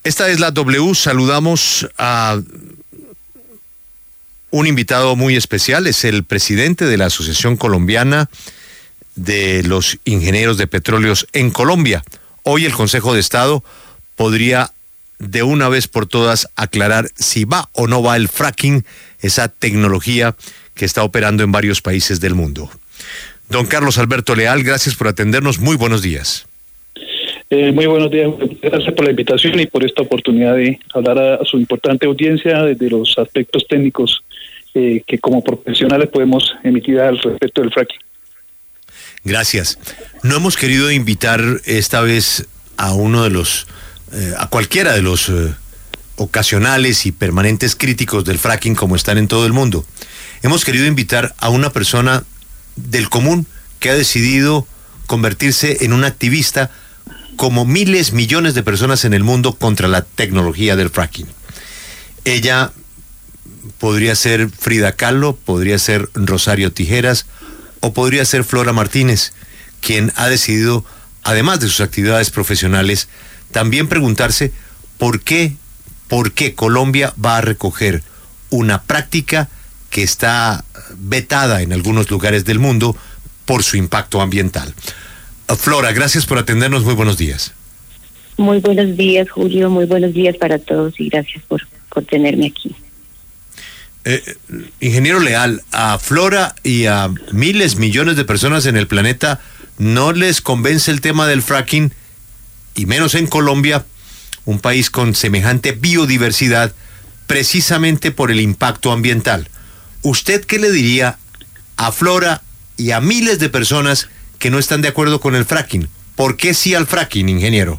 Esta es la W. Saludamos a un invitado muy especial. Es el presidente de la Asociación Colombiana de los Ingenieros de Petróleos en Colombia. Hoy el Consejo de Estado podría de una vez por todas aclarar si va o no va el fracking, esa tecnología que está operando en varios países del mundo. Don Carlos Alberto Leal, gracias por atendernos. Muy buenos días. Muy buenos días. Gracias por la invitación y por esta oportunidad de hablar a su importante audiencia de los aspectos técnicos que como profesionales podemos emitir al respecto del fracking. Gracias. No hemos querido invitar esta vez a uno de los, a cualquiera de los ocasionales y permanentes críticos del fracking como están en todo el mundo. Hemos querido invitar a una persona del común que ha decidido convertirse en un activista como miles, millones de personas en el mundo contra la tecnología del fracking. Ella podría ser Frida Kahlo, podría ser Rosario Tijeras o podría ser Flora Martínez, quien ha decidido, además de sus actividades profesionales, también preguntarse por qué Colombia va a recoger una práctica que está vetada en algunos lugares del mundo por su impacto ambiental. Flora, gracias por atendernos. Muy buenos días. Muy buenos días, Julio. Muy buenos días para todos y gracias por tenerme aquí. Ingeniero Leal, a Flora y a miles, millones de personas en el planeta no les convence el tema del fracking, y menos en Colombia, un país con semejante biodiversidad, precisamente por el impacto ambiental. ¿Usted qué le diría a Flora y a miles de personas que no están de acuerdo con el fracking? ¿Por qué sí al fracking, ingeniero?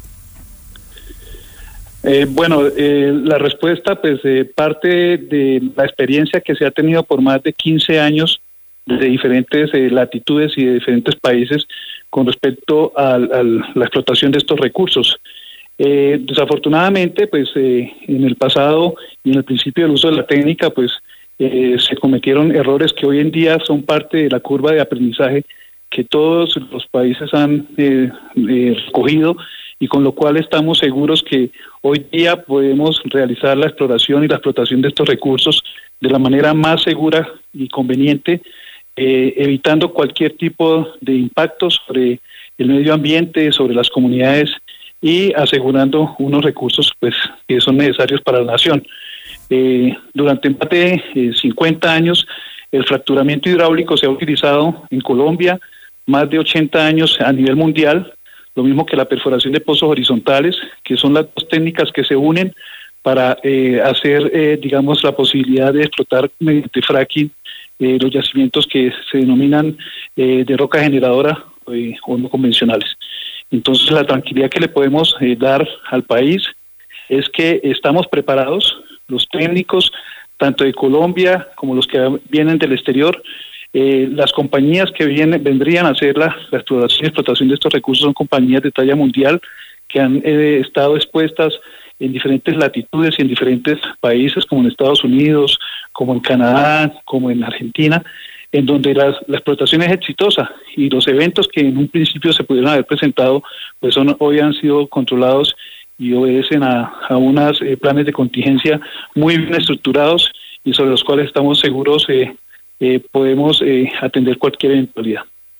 La respuesta parte de la experiencia que se ha tenido por más de 15 años de diferentes latitudes y de diferentes países con respecto a la explotación de estos recursos. Desafortunadamente, en el pasado y en el principio del uso de la técnica, se cometieron errores que hoy en día son parte de la curva de aprendizaje que todos los países han recogido, y con lo cual estamos seguros que hoy día podemos realizar la exploración y la explotación de estos recursos de la manera más segura y conveniente, evitando cualquier tipo de impacto sobre el medio ambiente, sobre las comunidades y asegurando unos recursos que son necesarios para la nación. Durante más de 50 años el fracturamiento hidráulico se ha utilizado en Colombia, más de 80 años a nivel mundial, lo mismo que la perforación de pozos horizontales, que son las dos técnicas que se unen para hacer, la posibilidad de explotar mediante fracking los yacimientos que se denominan de roca generadora o no convencionales. Entonces, la tranquilidad que le podemos dar al país es que estamos preparados, los técnicos, tanto de Colombia como los que vienen del exterior. Las compañías que vendrían a hacer la exploración y explotación de estos recursos son compañías de talla mundial que han estado expuestas en diferentes latitudes y en diferentes países, como en Estados Unidos, como en Canadá, como en Argentina, en donde la explotación es exitosa, y los eventos que en un principio se pudieron haber presentado, hoy han sido controlados y obedecen a unos planes de contingencia muy bien estructurados y sobre los cuales estamos seguros podemos atender cualquier eventualidad.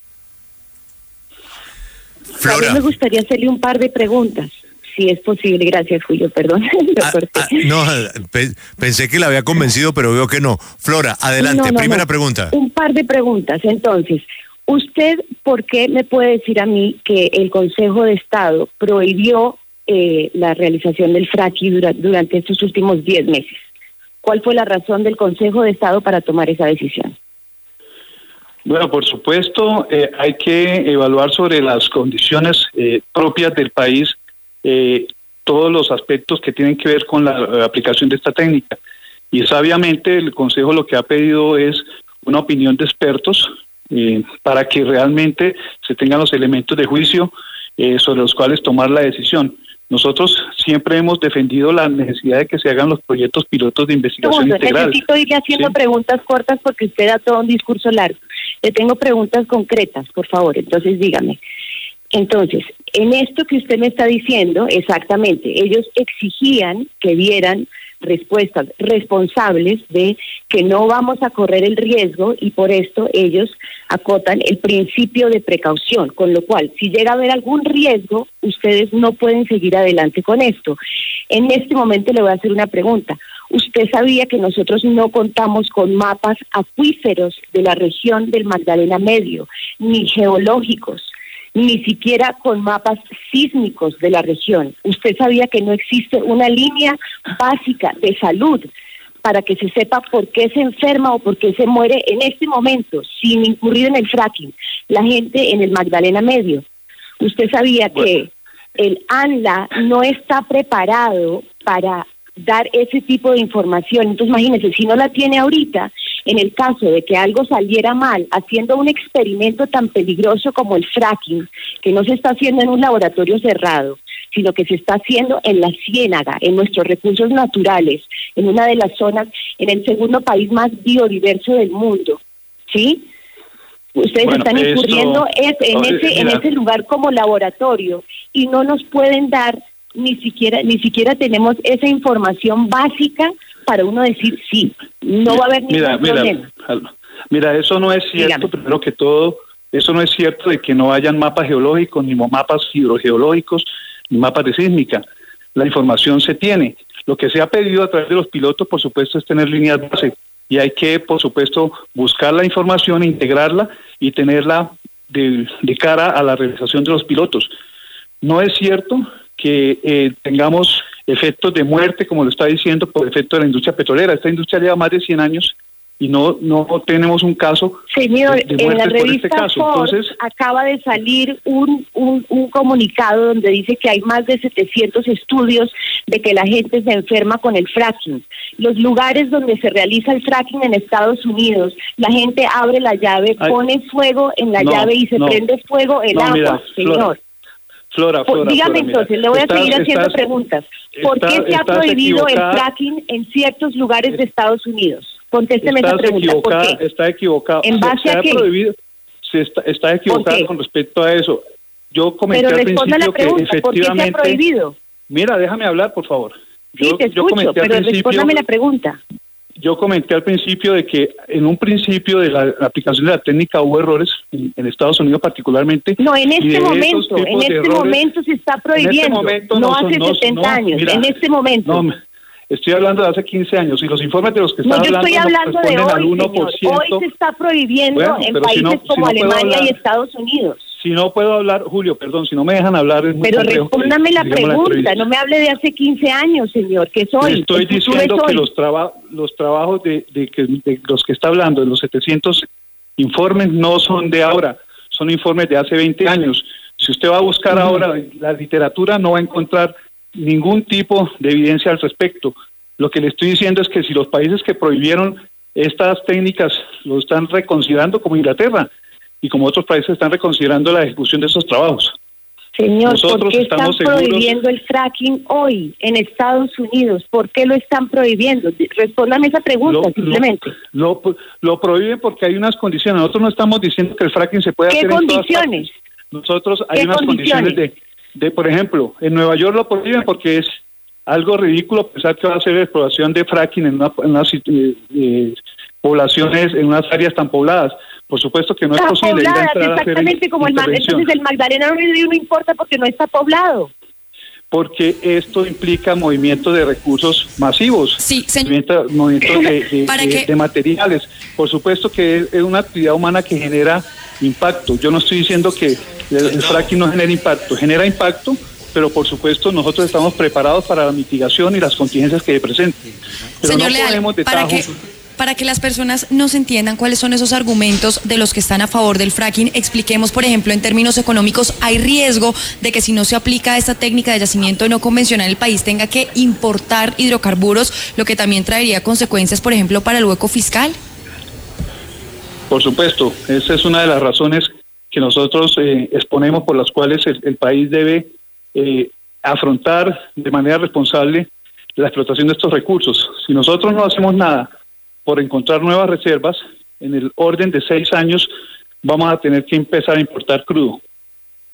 A mí me gustaría hacerle un par de preguntas, si es posible. Gracias, Julio, perdón. Pensé que la había convencido, pero veo que no. Flora, adelante, primera pregunta. Un par de preguntas. Entonces, ¿usted por qué me puede decir a mí que el Consejo de Estado prohibió la realización del fracking durante estos últimos 10 meses? ¿Cuál fue la razón del Consejo de Estado para tomar esa decisión? Bueno, por supuesto, hay que evaluar sobre las condiciones propias del país todos los aspectos que tienen que ver con la aplicación de esta técnica. Y sabiamente el Consejo lo que ha pedido es una opinión de expertos para que realmente se tengan los elementos de juicio sobre los cuales tomar la decisión. Nosotros siempre hemos defendido la necesidad de que se hagan los proyectos pilotos de investigación integral. Necesito irle haciendo preguntas cortas porque usted da todo un discurso largo. Le tengo preguntas concretas, por favor. Entonces, dígame. Entonces, en esto que usted me está diciendo, exactamente, ellos exigían que dieran respuestas responsables de que no vamos a correr el riesgo y por esto ellos acotan el principio de precaución, con lo cual si llega a haber algún riesgo, ustedes no pueden seguir adelante con esto. En este momento le voy a hacer una pregunta. ¿Usted sabía que nosotros no contamos con mapas acuíferos de la región del Magdalena Medio, ni geológicos, ni siquiera con mapas sísmicos de la región? ¿Usted sabía que no existe una línea básica de salud para que se sepa por qué se enferma o por qué se muere en este momento, sin incurrir en el fracking, la gente en el Magdalena Medio? ¿Usted sabía que el ANLA no está preparado para dar ese tipo de información? Entonces imagínense, si no la tiene ahorita, en el caso de que algo saliera mal, haciendo un experimento tan peligroso como el fracking, que no se está haciendo en un laboratorio cerrado, sino que se está haciendo en la ciénaga, en nuestros recursos naturales, en una de las zonas, en el segundo país más biodiverso del mundo, ¿sí? Ustedes están incurriendo en ese lugar como laboratorio y no nos pueden dar ni siquiera tenemos esa información básica para uno decir sí, no va a haber ningún problema. Mira, eso no es cierto. Dígame. Primero que todo, eso no es cierto de que no hayan mapas geológicos, ni mapas hidrogeológicos, ni mapas de sísmica. La información se tiene. Lo que se ha pedido a través de los pilotos, por supuesto, es tener líneas base. Y hay que, por supuesto, buscar la información, integrarla y tenerla de cara a la realización de los pilotos. No es cierto que tengamos efectos de muerte, como lo está diciendo, por efecto de la industria petrolera. Esta industria lleva más de 100 años y no tenemos un caso. Señor, de en la revista por este caso. Forbes Entonces, acaba de salir un comunicado donde dice que hay más de 700 estudios de que la gente se enferma con el fracking. Los lugares donde se realiza el fracking en Estados Unidos, la gente abre la llave, pone fuego en la llave y se prende fuego el agua, mira, señor. Flora, dígame mira, entonces, le voy a seguir haciendo preguntas. ¿Por qué se ha prohibido el fracking en ciertos lugares de Estados Unidos? Contésteme esa pregunta. ¿Por qué? Está equivocado. ¿En base a qué? Está equivocado con respecto a eso. Yo comenté al principio que efectivamente... ¿Por qué se ha prohibido? Mira, déjame hablar, por favor. Sí, te escucho, pero respóndame la pregunta. Yo comenté al principio de que en un principio de la aplicación de la técnica hubo errores en Estados Unidos particularmente. No, en este momento se está prohibiendo, no hace 70 años, mira, en este momento. No, estoy hablando de hace 15 años y los informes de los que están hablando... No, yo estoy hablando de hoy, señor. Hoy se está prohibiendo en países como Alemania y Estados Unidos. Si no puedo hablar, Julio, perdón, si no me dejan hablar... Es muy pero respóndame la pregunta, no me hable de hace 15 años, señor, que soy. Estoy diciendo que los trabajos de los que está hablando, de los 700 informes, no son de ahora, son informes de hace 20 años. Si usted va a buscar ahora la literatura, no va a encontrar ningún tipo de evidencia al respecto. Lo que le estoy diciendo es que si los países que prohibieron estas técnicas lo están reconsiderando, como Inglaterra, y como otros países están reconsiderando la ejecución de esos trabajos. Señor, ¿por qué están prohibiendo el fracking hoy en Estados Unidos? ¿Por qué lo están prohibiendo? Respóndame esa pregunta, simplemente. Lo prohíben porque hay unas condiciones. Nosotros no estamos diciendo que el fracking se puede hacer en todas partes. ¿Qué condiciones? Nosotros hay unas condiciones de, por ejemplo, en Nueva York lo prohíben porque es algo ridículo pensar que va a ser exploración de fracking en unas poblaciones, en unas áreas tan pobladas. Por supuesto que no es posible. Exactamente como entonces el Magdalena Medio no importa porque no está poblado. Porque esto implica movimiento de recursos masivos, sí, señor. movimientos de materiales. Por supuesto que es una actividad humana que genera impacto. Yo no estoy diciendo que el fracking no genera impacto, pero por supuesto nosotros estamos preparados para la mitigación y las contingencias que presenten. Pero señor no Leal, podemos de tajo... Para que las personas nos entiendan cuáles son esos argumentos de los que están a favor del fracking, expliquemos, por ejemplo, en términos económicos, ¿hay riesgo de que si no se aplica esta técnica de yacimiento no convencional, el país tenga que importar hidrocarburos, lo que también traería consecuencias, por ejemplo, para el hueco fiscal? Por supuesto, esa es una de las razones que nosotros exponemos por las cuales el país debe afrontar de manera responsable la explotación de estos recursos. Si nosotros no hacemos nada por encontrar nuevas reservas, en el orden de 6 años vamos a tener que empezar a importar crudo.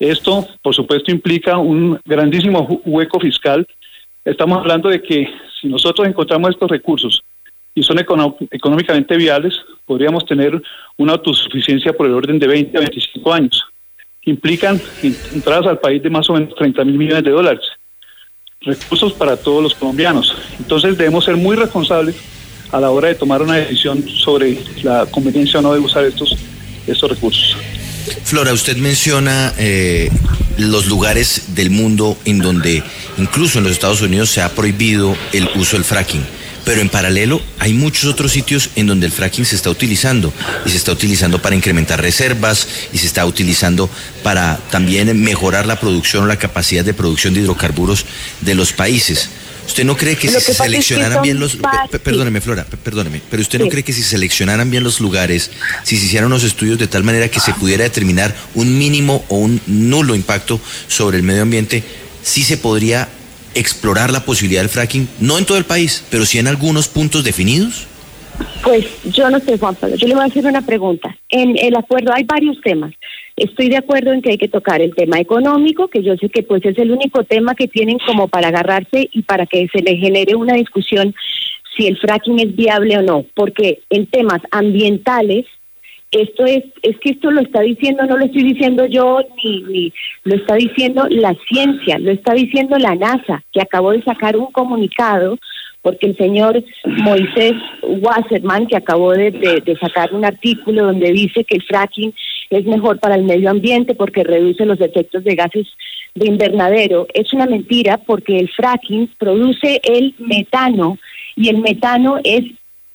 Esto, por supuesto, implica un grandísimo hueco fiscal. Estamos hablando de que si nosotros encontramos estos recursos y son económicamente viables, podríamos tener una autosuficiencia por el orden de 20 a 25 años. Implican entradas al país de más o menos 30.000 millones de dólares. Recursos para todos los colombianos. Entonces debemos ser muy responsables a la hora de tomar una decisión sobre la conveniencia o no de usar estos recursos. Flora, usted menciona los lugares del mundo en donde, incluso en los Estados Unidos, se ha prohibido el uso del fracking. Pero en paralelo hay muchos otros sitios en donde el fracking se está utilizando, y se está utilizando para incrementar reservas, y se está utilizando para también mejorar la producción o la capacidad de producción de hidrocarburos de los países. ¿Usted no cree que si se seleccionaran bien los... Perdóneme, Flora, perdóneme, pero ¿usted no cree que si se seleccionaran bien los lugares, si se hicieran unos estudios de tal manera que se pudiera determinar un mínimo o un nulo impacto sobre el medio ambiente, sí se podría explorar la posibilidad del fracking, no en todo el país, pero sí en algunos puntos definidos? Pues yo no sé, Juan Pablo, yo le voy a hacer una pregunta. En el acuerdo hay varios temas. Estoy de acuerdo en que hay que tocar el tema económico, que yo sé que pues es el único tema que tienen como para agarrarse y para que se le genere una discusión si el fracking es viable o no, porque en temas ambientales, esto es que esto lo está diciendo, no lo estoy diciendo yo, ni lo está diciendo la ciencia, lo está diciendo la NASA, que acabó de sacar un comunicado, porque el señor Moisés Wasserman, que acabó de sacar un artículo donde dice que el fracking es mejor para el medio ambiente porque reduce los efectos de gases de invernadero. Es una mentira, porque el fracking produce el metano, y el metano es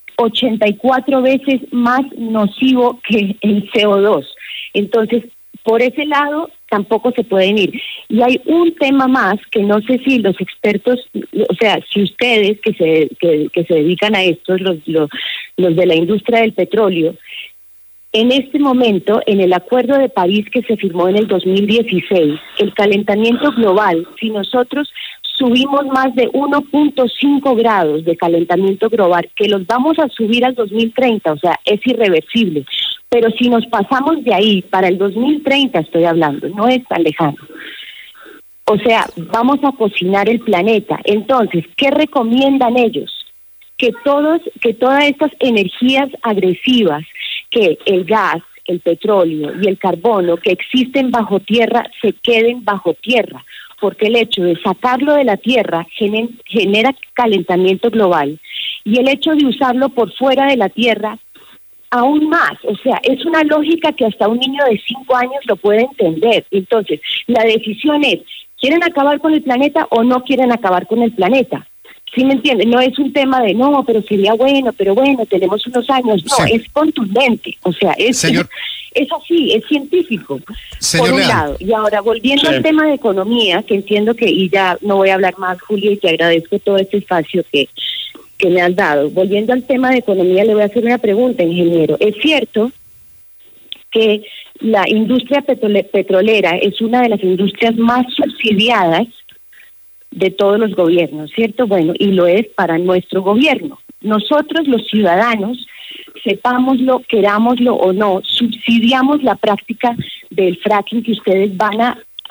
84 veces más nocivo que el CO2. Entonces, por ese lado tampoco se pueden ir. Y hay un tema más que no sé si los expertos, o sea, si ustedes que se dedican a esto, los de la industria del petróleo, en este momento, en el Acuerdo de París que se firmó en el 2016, el calentamiento global, si nosotros subimos más de 1.5 grados de calentamiento global, que los vamos a subir al 2030, o sea, es irreversible. Pero si nos pasamos de ahí, para el 2030 estoy hablando, no es tan lejano. O sea, vamos a cocinar el planeta. Entonces, ¿qué recomiendan ellos? Que todas estas energías agresivas, que el gas, el petróleo y el carbono que existen bajo tierra, se queden bajo tierra, porque el hecho de sacarlo de la tierra genera calentamiento global, y el hecho de usarlo por fuera de la tierra aún más. O sea, es una lógica que hasta un niño de 5 años lo puede entender. Entonces, la decisión es, ¿quieren acabar con el planeta o no quieren acabar con el planeta? ¿Sí me entienden? No es un tema de, no, pero sería bueno, pero bueno, tenemos unos años. No, sí. Es contundente. O sea, es así, es científico. Señor por un lado. Y ahora, volviendo al tema de economía, que entiendo que, y ya no voy a hablar más, Julia, y te agradezco todo este espacio que me has dado. Volviendo al tema de economía, le voy a hacer una pregunta, ingeniero. ¿Es cierto que la industria petrolera es una de las industrias más subsidiadas de todos los gobiernos, cierto? Bueno, y lo es para nuestro gobierno. Nosotros, los ciudadanos, sepámoslo, querámoslo o no, subsidiamos la práctica del fracking que ustedes van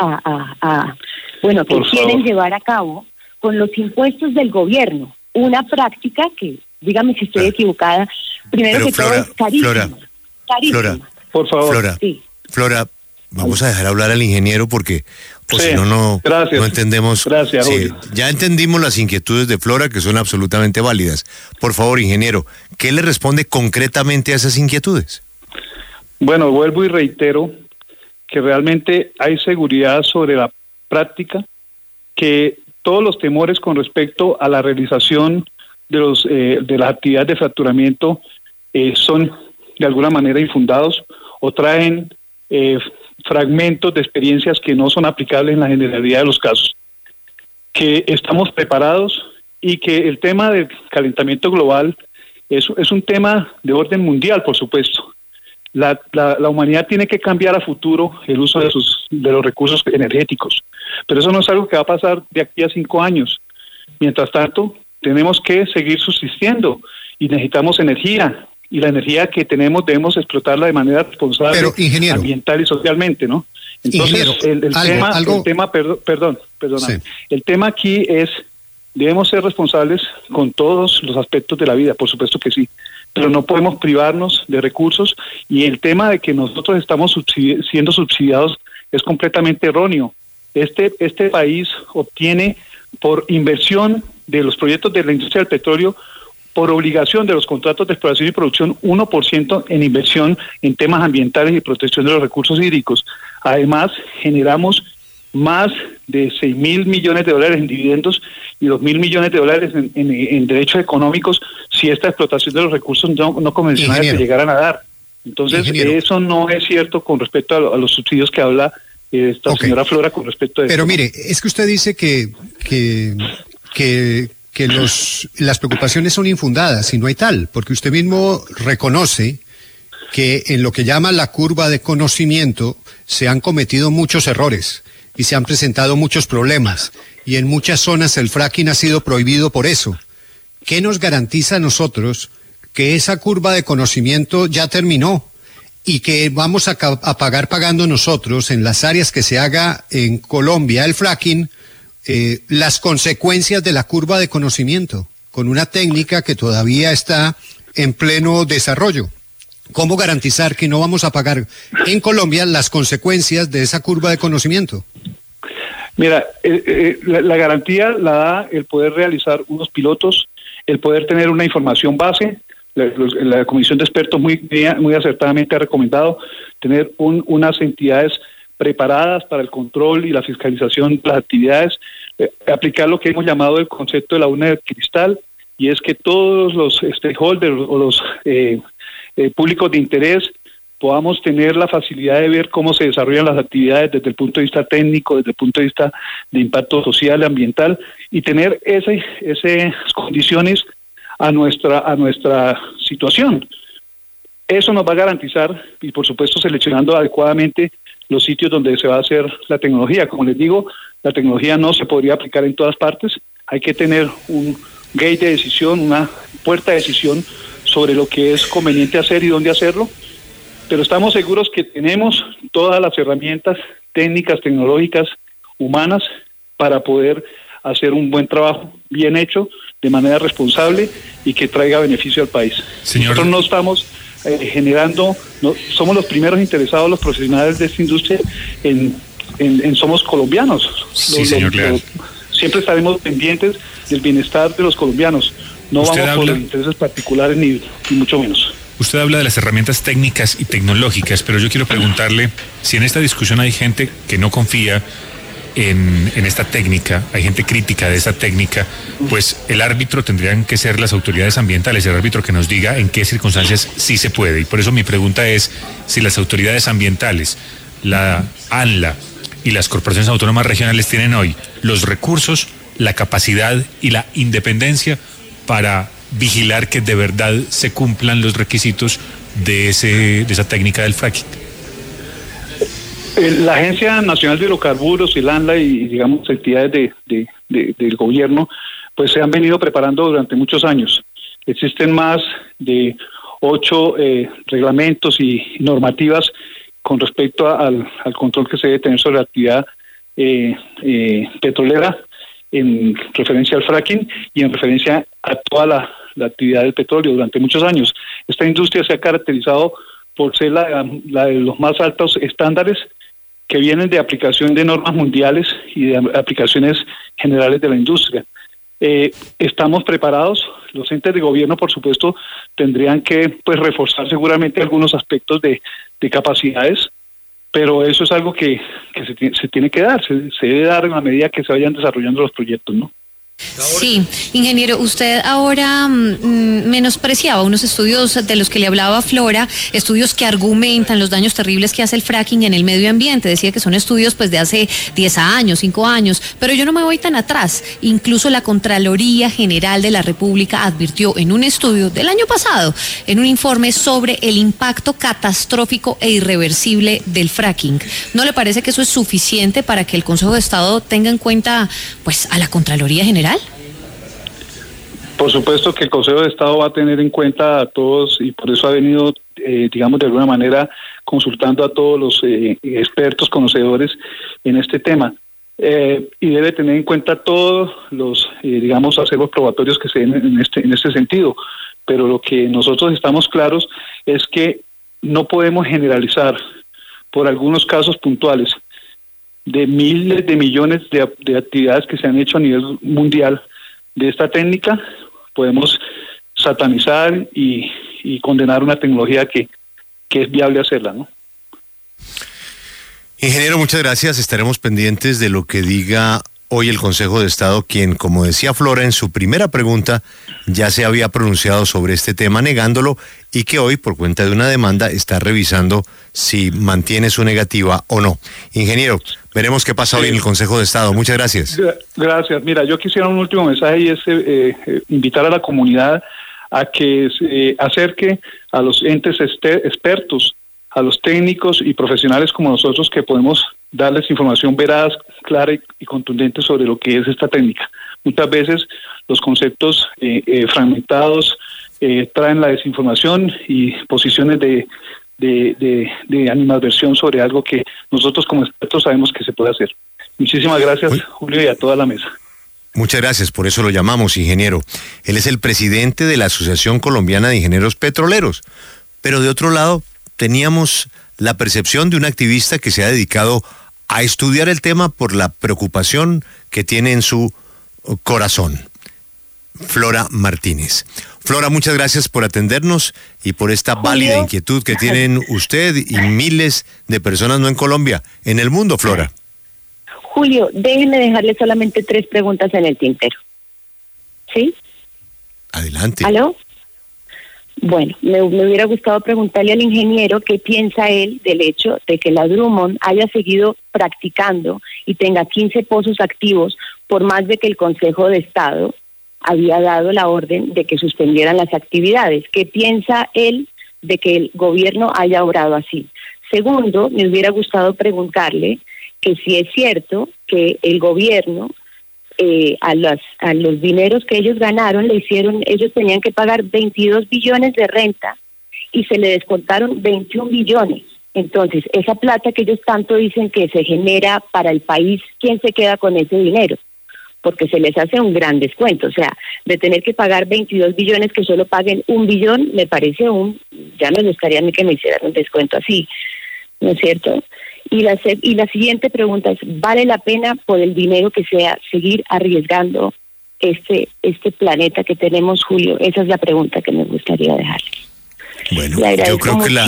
que quieren llevar a cabo con los impuestos del gobierno. Una práctica que, dígame si estoy equivocada, primero que todo es carísima. Flora, por favor. Flora, vamos a dejar hablar al ingeniero porque si no, no entendemos. Gracias, sí, ya entendimos las inquietudes de Flora, que son absolutamente válidas. Por favor, ingeniero, ¿qué le responde concretamente a esas inquietudes? Bueno, vuelvo y reitero que realmente hay seguridad sobre la práctica, que todos los temores con respecto a la realización de las actividades de fracturamiento son de alguna manera infundados o traen fragmentos de experiencias que no son aplicables en la generalidad de los casos. Que estamos preparados y que el tema del calentamiento global es un tema de orden mundial, por supuesto. La humanidad tiene que cambiar a futuro el uso de los recursos energéticos, pero eso no es algo que va a pasar de aquí a 5 años. Mientras tanto, tenemos que seguir subsistiendo y necesitamos energía, y la energía que tenemos debemos explotarla de manera responsable, pero, ingeniero, ambiental y socialmente, ¿no? Entonces, el tema aquí es, debemos ser responsables con todos los aspectos de la vida, por supuesto que sí, pero no podemos privarnos de recursos, y el tema de que nosotros estamos siendo subsidiados es completamente erróneo. Este país obtiene por inversión de los proyectos de la industria del petróleo, por obligación de los contratos de exploración y producción, 1% en inversión en temas ambientales y protección de los recursos hídricos. Además, generamos más de 6.000 millones de dólares en dividendos y 2.000 millones de dólares en derechos económicos si esta explotación de los recursos no convencionales se llegaran a dar. Entonces, eso no es cierto con respecto a los subsidios que habla esta señora Flora con respecto a eso. Pero mire, es que usted dice que las preocupaciones son infundadas y no hay tal, porque usted mismo reconoce que en lo que llama la curva de conocimiento se han cometido muchos errores y se han presentado muchos problemas, y en muchas zonas el fracking ha sido prohibido por eso. ¿Qué nos garantiza a nosotros que esa curva de conocimiento ya terminó y que vamos a pagar pagando nosotros en las áreas que se haga en Colombia el fracking las consecuencias de la curva de conocimiento, con una técnica que todavía está en pleno desarrollo? ¿Cómo garantizar que no vamos a pagar en Colombia las consecuencias de esa curva de conocimiento? Mira, la garantía la da el poder realizar unos pilotos, el poder tener una información base. La Comisión de Expertos muy acertadamente ha recomendado tener unas entidades preparadas para el control y la fiscalización de las actividades, aplicar lo que hemos llamado el concepto de la urna de cristal, y es que todos los stakeholders o los públicos de interés podamos tener la facilidad de ver cómo se desarrollan las actividades desde el punto de vista técnico, desde el punto de vista de impacto social y ambiental, y tener esas condiciones a nuestra situación. Eso nos va a garantizar, y por supuesto seleccionando adecuadamente los sitios donde se va a hacer la tecnología. Como les digo, la tecnología no se podría aplicar en todas partes, hay que tener un gate de decisión, una puerta de decisión sobre lo que es conveniente hacer y dónde hacerlo, pero estamos seguros que tenemos todas las herramientas técnicas, tecnológicas, humanas, para poder hacer un buen trabajo bien hecho, de manera responsable y que traiga beneficio al país. Señor... Nosotros no estamos somos los primeros interesados, los profesionales de esta industria, en somos colombianos. Sí, señor Leal. Siempre estaremos pendientes del bienestar de los colombianos. No vamos por los intereses particulares ni mucho menos. Usted habla de las herramientas técnicas y tecnológicas, pero yo quiero preguntarle si en esta discusión hay gente que no confía en esta técnica, hay gente crítica de esta técnica, pues el árbitro tendrían que ser las autoridades ambientales, el árbitro que nos diga en qué circunstancias sí se puede. Y por eso mi pregunta es si las autoridades ambientales, la ANLA y las corporaciones autónomas regionales tienen hoy los recursos, la capacidad y la independencia para vigilar que de verdad se cumplan los requisitos de esa técnica del fracking. La Agencia Nacional de Hidrocarburos, el ANLA y digamos entidades del gobierno, pues se han venido preparando durante muchos años. Existen más de 8 reglamentos y normativas con respecto al control que se debe tener sobre la actividad petrolera, en referencia al fracking y en referencia a toda la actividad del petróleo durante muchos años. Esta industria se ha caracterizado por ser la de los más altos estándares que vienen de aplicación de normas mundiales y de aplicaciones generales de la industria. Estamos preparados, los entes de gobierno por supuesto tendrían que reforzar seguramente algunos aspectos de capacidades, pero eso es algo que se tiene que dar, se debe dar en la medida que se vayan desarrollando los proyectos, ¿no? Sí, ingeniero, usted ahora menospreciaba unos estudios de los que le hablaba Flora, estudios que argumentan los daños terribles que hace el fracking en el medio ambiente. Decía que son estudios pues de hace 10 años, 5 años, pero yo no me voy tan atrás. Incluso la Contraloría General de la República advirtió en un estudio del año pasado, en un informe sobre el impacto catastrófico e irreversible del fracking. ¿No le parece que eso es suficiente para que el Consejo de Estado tenga en cuenta pues a la Contraloría General? Por supuesto que el Consejo de Estado va a tener en cuenta a todos y por eso ha venido, digamos, de alguna manera consultando a todos los expertos, conocedores en este tema. Y debe tener en cuenta todos los, digamos, acervos probatorios que se den en este sentido. Pero lo que nosotros estamos claros es que no podemos generalizar por algunos casos puntuales de miles de millones de actividades que se han hecho a nivel mundial de esta técnica. Podemos satanizar y condenar una tecnología que es viable hacerla, ¿no? Ingeniero, muchas gracias. Estaremos pendientes de lo que diga hoy el Consejo de Estado, quien, como decía Flora en su primera pregunta, ya se había pronunciado sobre este tema negándolo y que hoy, por cuenta de una demanda, está revisando si mantiene su negativa o no. Ingeniero, veremos qué pasa hoy en el Consejo de Estado. Muchas gracias. Gracias. Mira, yo quisiera un último mensaje y es invitar a la comunidad a que se acerque a los entes expertos, a los técnicos y profesionales como nosotros, que podemos darles información veraz, clara y contundente sobre lo que es esta técnica. Muchas veces los conceptos fragmentados traen la desinformación y posiciones de animadversión sobre algo que nosotros como expertos sabemos que se puede hacer. Muchísimas gracias, Julio, y a toda la mesa. Muchas gracias, por eso lo llamamos, ingeniero. Él es el presidente de la Asociación Colombiana de Ingenieros Petroleros. Pero de otro lado, teníamos la percepción de un activista que se ha dedicado a estudiar el tema por la preocupación que tiene en su corazón. Flora Martínez. Flora, muchas gracias por atendernos y por esta válida inquietud que tienen usted y miles de personas, no en Colombia, en el mundo, Flora. Julio, déjenme dejarle solamente 3 preguntas en el tintero. ¿Sí? Adelante. ¿Aló? Bueno, me hubiera gustado preguntarle al ingeniero qué piensa él del hecho de que la Drummond haya seguido practicando y tenga 15 pozos activos por más de que el Consejo de Estado había dado la orden de que suspendieran las actividades. ¿Qué piensa él de que el gobierno haya obrado así? Segundo, me hubiera gustado preguntarle que si es cierto que el gobierno a los dineros que ellos ganaron ellos tenían que pagar 22 billones de renta y se le descontaron 21 billones. Entonces, esa plata que ellos tanto dicen que se genera para el país, ¿quién se queda con ese dinero? Porque se les hace un gran descuento. O sea, de tener que pagar 22 billones, que solo paguen 1 billón, me parece ya me gustaría a mí que me hicieran un descuento así, ¿no es cierto? Y la siguiente pregunta es, ¿vale la pena por el dinero que sea seguir arriesgando este planeta que tenemos, Julio? Esa es la pregunta que me gustaría dejarle. Bueno, yo creo que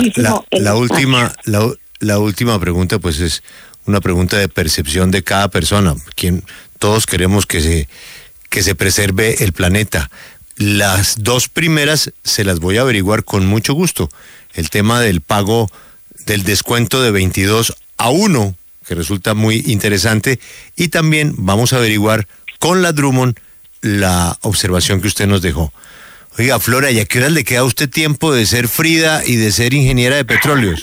la última pregunta pues es una pregunta de percepción de cada persona. Todos queremos que se preserve el planeta. Las 2 primeras se las voy a averiguar con mucho gusto. El tema del pago del descuento de 22-1, que resulta muy interesante, y también vamos a averiguar con la Drummond la observación que usted nos dejó. Oiga, Flora, ¿y a qué horas le queda a usted tiempo de ser Frida y de ser ingeniera de petróleos?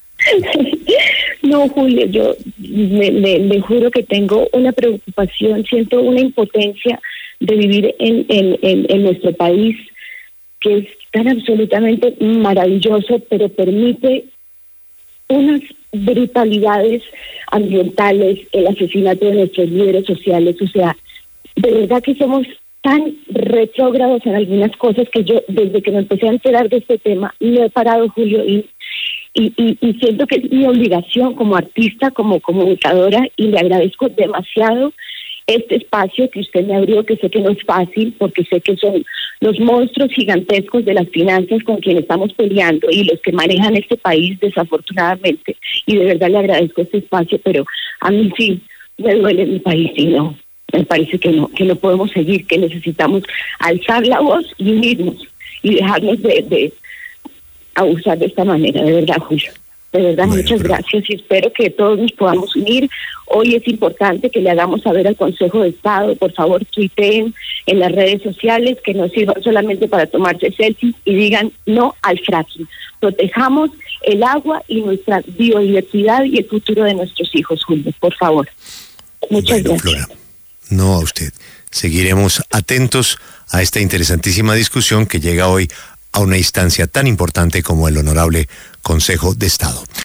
No, Julio, yo le juro que tengo una preocupación, siento una impotencia de vivir en nuestro país, que es tan absolutamente maravilloso, pero permite unas brutalidades ambientales, el asesinato de nuestros líderes sociales. O sea, de verdad que somos tan retrógrados en algunas cosas que yo, desde que me empecé a enterar de este tema, no he parado, Julio, y siento que es mi obligación como artista, como comunicadora, y le agradezco demasiado este espacio que usted me abrió, que sé que no es fácil, porque sé que son los monstruos gigantescos de las finanzas con quienes estamos peleando y los que manejan este país, desafortunadamente, y de verdad le agradezco este espacio, pero a mí sí me duele mi país y no, me parece que no podemos seguir, que necesitamos alzar la voz y unirnos y dejarnos de abusar de esta manera, de verdad, Julio. De verdad, muchas gracias y espero que todos nos podamos unir. Hoy es importante que le hagamos saber al Consejo de Estado, por favor, tuiteen en las redes sociales, que no sirvan solamente para tomarse selfies y digan no al fracking. Protejamos el agua y nuestra biodiversidad y el futuro de nuestros hijos, Julio, por favor. Muchas gracias. Flora, no a usted. seguiremos atentos a esta interesantísima discusión que llega hoy a una instancia tan importante como el Honorable Consejo de Estado.